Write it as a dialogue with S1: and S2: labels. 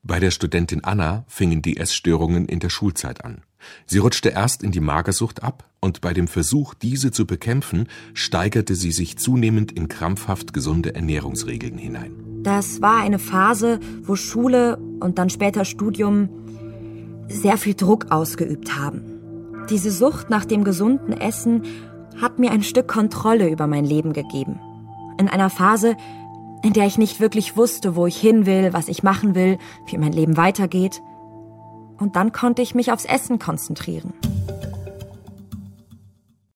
S1: Bei der Studentin Anna fingen die Essstörungen in der Schulzeit an. Sie rutschte erst in die Magersucht ab und bei dem Versuch, diese zu bekämpfen, steigerte sie sich zunehmend in krampfhaft gesunde Ernährungsregeln hinein.
S2: Das war eine Phase, wo Schule und dann später Studium sehr viel Druck ausgeübt haben. Diese Sucht nach dem gesunden Essen hat mir ein Stück Kontrolle über mein Leben gegeben. In einer Phase, in der ich nicht wirklich wusste, wo ich hin will, was ich machen will, wie mein Leben weitergeht. Und dann konnte ich mich aufs Essen konzentrieren.